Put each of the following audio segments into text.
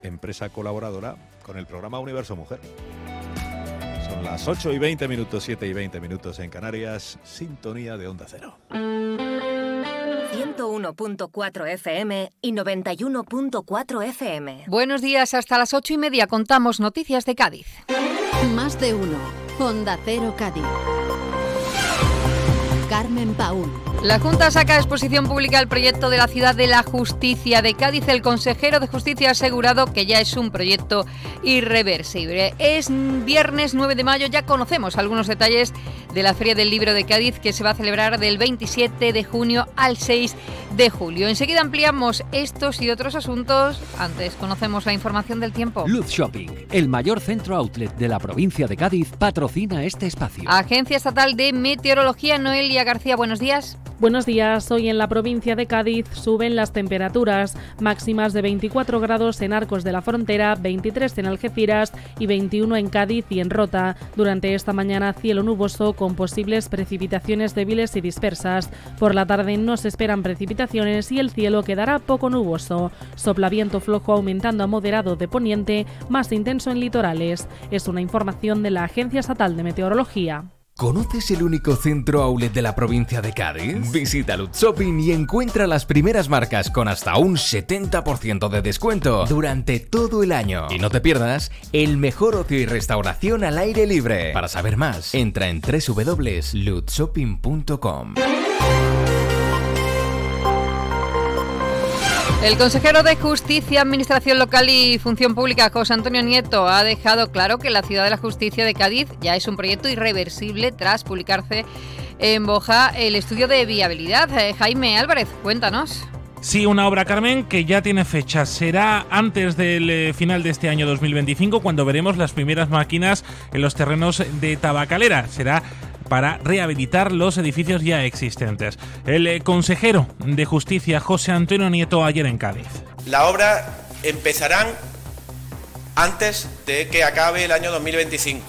empresa colaboradora con el programa Universo Mujer. Son las 8 y 20 minutos, 7 y 20 minutos en Canarias, sintonía de Onda Cero. 101.4 FM y 91.4 FM. Buenos días, hasta las 8:30 contamos noticias de Cádiz. Más de uno. Onda Cero Cádiz. Carmen Paúl. La Junta saca a exposición pública el proyecto de la Ciudad de la Justicia de Cádiz. El consejero de Justicia ha asegurado que ya es un proyecto irreversible. Es viernes 9 de mayo, ya conocemos algunos detalles de la Feria del Libro de Cádiz, que se va a celebrar del 27 de junio al 6 de julio. Enseguida ampliamos estos y otros asuntos. Antes conocemos la información del tiempo. Luz Shopping, el mayor centro outlet de la provincia de Cádiz, patrocina este espacio. Agencia Estatal de Meteorología, Noelia García, buenos días. Buenos días. Hoy en la provincia de Cádiz suben las temperaturas, máximas de 24 grados en Arcos de la Frontera, 23 en Algeciras y 21 en Cádiz y en Rota. Durante esta mañana cielo nuboso con posibles precipitaciones débiles y dispersas. Por la tarde no se esperan precipitaciones y el cielo quedará poco nuboso. Sopla viento flojo aumentando a moderado de poniente, más intenso en litorales. Es una información de la Agencia Estatal de Meteorología. ¿Conoces el único centro outlet de la provincia de Cádiz? Visita Luz Shopping y encuentra las primeras marcas con hasta un 70% de descuento durante todo el año. Y no te pierdas el mejor ocio y restauración al aire libre. Para saber más, entra en www.lutzshopping.com. El consejero de Justicia, Administración Local y Función Pública, José Antonio Nieto, ha dejado claro que la Ciudad de la Justicia de Cádiz ya es un proyecto irreversible tras publicarse en Boja el estudio de viabilidad. Jaime Álvarez, cuéntanos. Sí, una obra, Carmen, que ya tiene fecha. Será antes del final de este año 2025 cuando veremos las primeras máquinas en los terrenos de Tabacalera. Será para rehabilitar los edificios ya existentes. El consejero de Justicia, José Antonio Nieto, ayer en Cádiz. La obra empezarán antes de que acabe el año 2025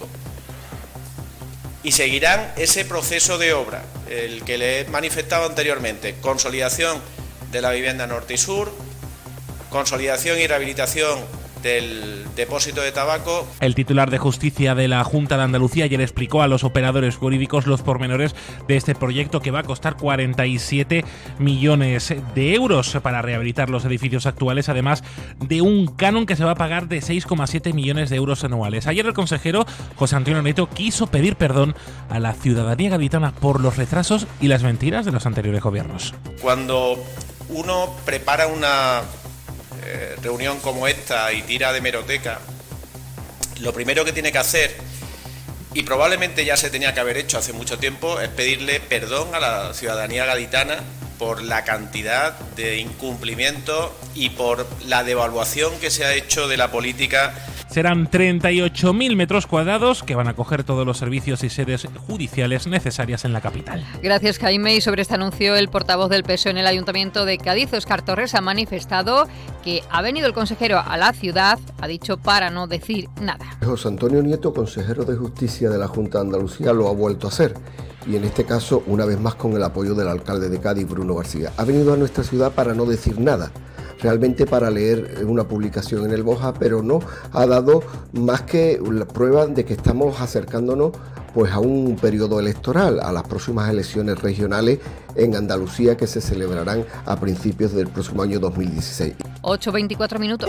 y seguirán ese proceso de obra, el que le he manifestado anteriormente: consolidación de la vivienda norte y sur, consolidación y rehabilitación del depósito de tabaco. El titular de Justicia de la Junta de Andalucía ayer explicó a los operadores jurídicos los pormenores de este proyecto, que va a costar 47 millones de euros para rehabilitar los edificios actuales, además de un canon que se va a pagar de 6,7 millones de euros anuales. Ayer el consejero José Antonio Nieto quiso pedir perdón a la ciudadanía gaditana por los retrasos y las mentiras de los anteriores gobiernos. Cuando uno prepara una reunión como esta y tira de hemeroteca, lo primero que tiene que hacer, y probablemente ya se tenía que haber hecho hace mucho tiempo, es pedirle perdón a la ciudadanía gaditana por la cantidad de incumplimientos y por la devaluación que se ha hecho de la política. Serán 38.000 metros cuadrados que van a acoger todos los servicios y sedes judiciales necesarias en la capital. Gracias, Jaime. Y sobre este anuncio, el portavoz del PSOE en el Ayuntamiento de Cádiz, Óscar Torres, ha manifestado que ha venido el consejero a la ciudad, ha dicho, para no decir nada. José Antonio Nieto, consejero de Justicia de la Junta de Andalucía, lo ha vuelto a hacer. Y en este caso, una vez más, con el apoyo del alcalde de Cádiz, Bruno García. Ha venido a nuestra ciudad para no decir nada, realmente para leer una publicación en el Boja, pero no ha dado más que la prueba de que estamos acercándonos pues a un periodo electoral, a las próximas elecciones regionales en Andalucía, que se celebrarán a principios del próximo año 2016. 8:24 minutos.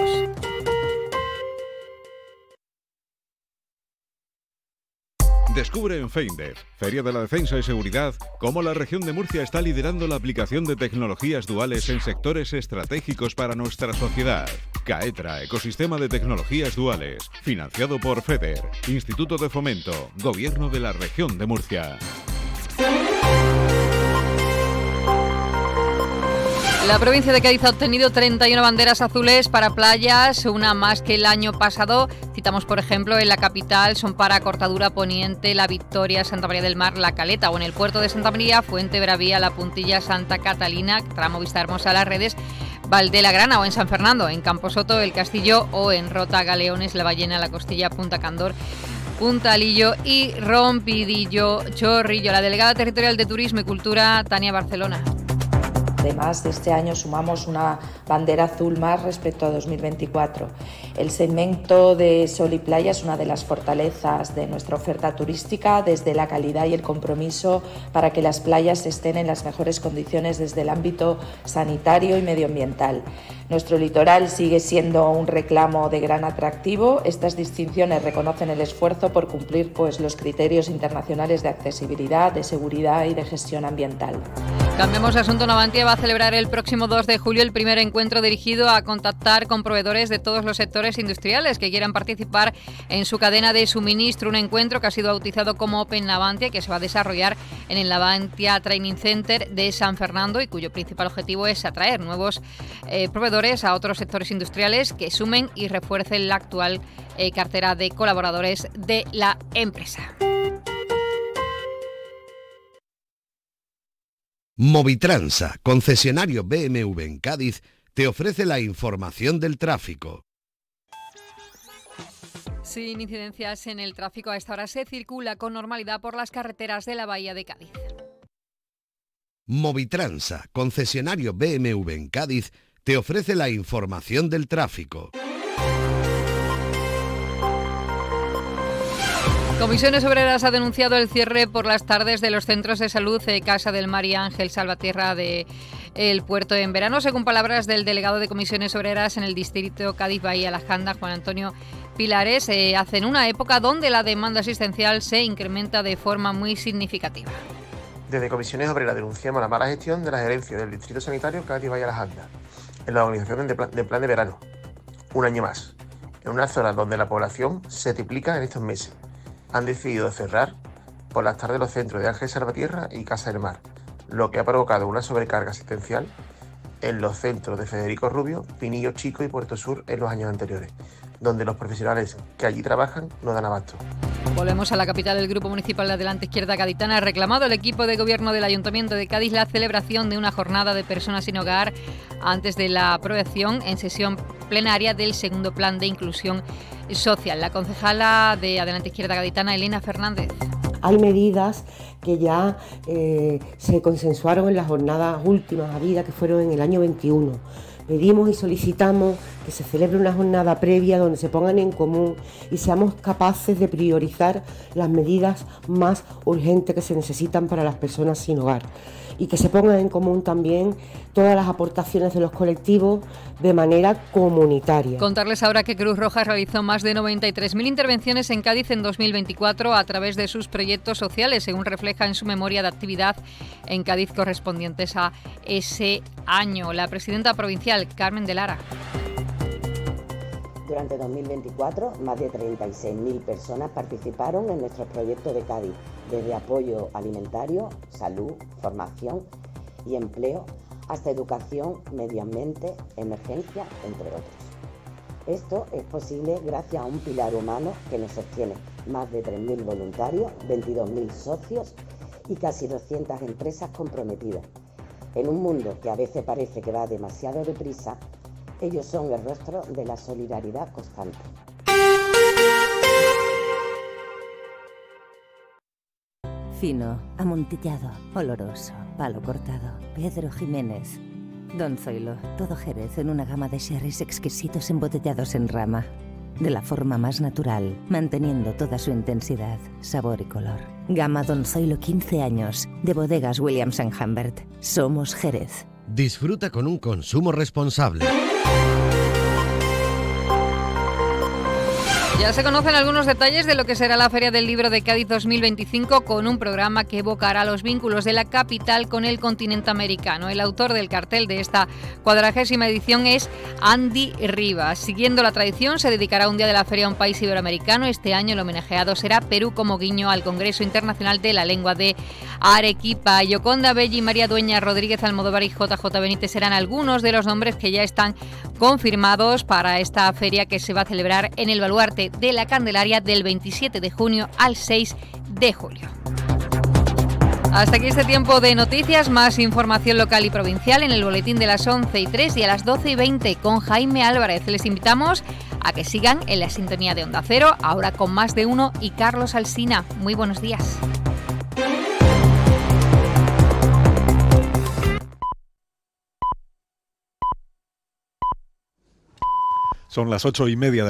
Descubre en FEINDEF, Feria de la Defensa y Seguridad, cómo la región de Murcia está liderando la aplicación de tecnologías duales en sectores estratégicos para nuestra sociedad. CAETRA, Ecosistema de Tecnologías Duales, financiado por FEDER, Instituto de Fomento, Gobierno de la Región de Murcia. La provincia de Cádiz ha obtenido 31 banderas azules para playas, una más que el año pasado. Citamos, por ejemplo, en la capital son para Cortadura Poniente, La Victoria, Santa María del Mar, La Caleta, o en el puerto de Santa María, Fuente Bravía, La Puntilla, Santa Catalina, tramo Vista Hermosa, Las Redes, Valdelagrana, o en San Fernando, en Camposoto, El Castillo, o en Rota, Galeones, La Ballena, La Costilla, Punta Candor, Puntalillo y Rompidillo, Chorrillo. La delegada territorial de Turismo y Cultura, Tania Barcelona. Además, de este año sumamos una bandera azul más respecto a 2024. El segmento de sol y playa es una de las fortalezas de nuestra oferta turística, desde la calidad y el compromiso para que las playas estén en las mejores condiciones desde el ámbito sanitario y medioambiental. Nuestro litoral sigue siendo un reclamo de gran atractivo. Estas distinciones reconocen el esfuerzo por cumplir los criterios internacionales de accesibilidad, de seguridad y de gestión ambiental. Cambiamos de asunto. Navantia va a celebrar el próximo 2 de julio el primer encuentro dirigido a contactar con proveedores de todos los sectores industriales que quieran participar en su cadena de suministro. Un encuentro que ha sido bautizado como Open Navantia, que se va a desarrollar en el Navantia Training Center de San Fernando y cuyo principal objetivo es atraer nuevos proveedores a otros sectores industriales que sumen y refuercen la actual cartera de colaboradores de la empresa. Movitransa, concesionario BMW en Cádiz, te ofrece la información del tráfico. Sin incidencias en el tráfico, a esta hora se circula con normalidad por las carreteras de la Bahía de Cádiz. Movitransa, concesionario BMW en Cádiz, te ofrece la información del tráfico. Comisiones Obreras ha denunciado el cierre por las tardes de los centros de salud Casa del Mar y Ángel Salvatierra de el puerto en verano, según palabras del delegado de Comisiones Obreras en el distrito Cádiz-Bahía Lajanda, Juan Antonio Pilares. Hacen una época donde la demanda asistencial se incrementa de forma muy significativa. Desde Comisiones Obreras denunciamos la mala gestión de la gerencia del distrito sanitario Cádiz-Bahía Lajanda en la organización del plan de verano, un año más, en una zona donde la población se triplica en estos meses. Han decidido cerrar por las tardes los centros de Ángel Salvatierra y Casa del Mar, lo que ha provocado una sobrecarga asistencial en los centros de Federico Rubio, Pinillo Chico y Puerto Sur en los años anteriores, donde los profesionales que allí trabajan no dan abasto. Volvemos a la capital. El Grupo Municipal de Adelante Izquierda Gaditana ha reclamado al equipo de gobierno del Ayuntamiento de Cádiz la celebración de una jornada de personas sin hogar antes de la aprobación en sesión plenaria del segundo plan de inclusión social. La concejala de Adelante Izquierda Gaditana, Elena Fernández. Hay medidas que ya se consensuaron en las jornadas últimas habidas, que fueron en el año 21. Pedimos y solicitamos que se celebre una jornada previa donde se pongan en común y seamos capaces de priorizar las medidas más urgentes que se necesitan para las personas sin hogar y que se pongan en común también todas las aportaciones de los colectivos de manera comunitaria. Contarles ahora que Cruz Roja realizó más de 93.000 intervenciones en Cádiz en 2024 a través de sus proyectos sociales, según refleja en su memoria de actividad en Cádiz correspondientes a ese año. La presidenta provincial, Carmen de Lara. Durante 2024, más de 36.000 personas participaron en nuestros proyectos de Cádiz, desde apoyo alimentario, salud, formación y empleo, hasta educación, medio ambiente, emergencia, entre otros. Esto es posible gracias a un pilar humano que nos sostiene: más de 3.000 voluntarios, 22.000 socios y casi 200 empresas comprometidas. En un mundo que a veces parece que va demasiado deprisa, ellos son el rostro de la solidaridad constante. Fino, amontillado, oloroso, palo cortado, Pedro Jiménez. Don Zoilo, todo Jerez en una gama de sherries exquisitos embotellados en rama. De la forma más natural, manteniendo toda su intensidad, sabor y color. Gama Don Zoilo 15 años, de bodegas Williams & Humbert. Somos Jerez. Disfruta con un consumo responsable. Ya se conocen algunos detalles de lo que será la Feria del Libro de Cádiz 2025, con un programa que evocará los vínculos de la capital con el continente americano. El autor del cartel de esta 40ª edición es Andy Rivas. Siguiendo la tradición, se dedicará un día de la feria a un país iberoamericano. Este año el homenajeado será Perú, como guiño al Congreso Internacional de la Lengua de Arequipa. Yoconda Belli, María Dueña, Rodríguez Almodóvar y JJ Benítez serán algunos de los nombres que ya están confirmados para esta feria, que se va a celebrar en el Baluarte de la Candelaria del 27 de junio al 6 de julio. Hasta aquí este tiempo de noticias. Más información local y provincial en el boletín de las 11:03 y a las 12:20 con Jaime Álvarez. Les invitamos a que sigan en la sintonía de Onda Cero, ahora con Más de Uno y Carlos Alsina. Muy buenos días. Son las 8:30 de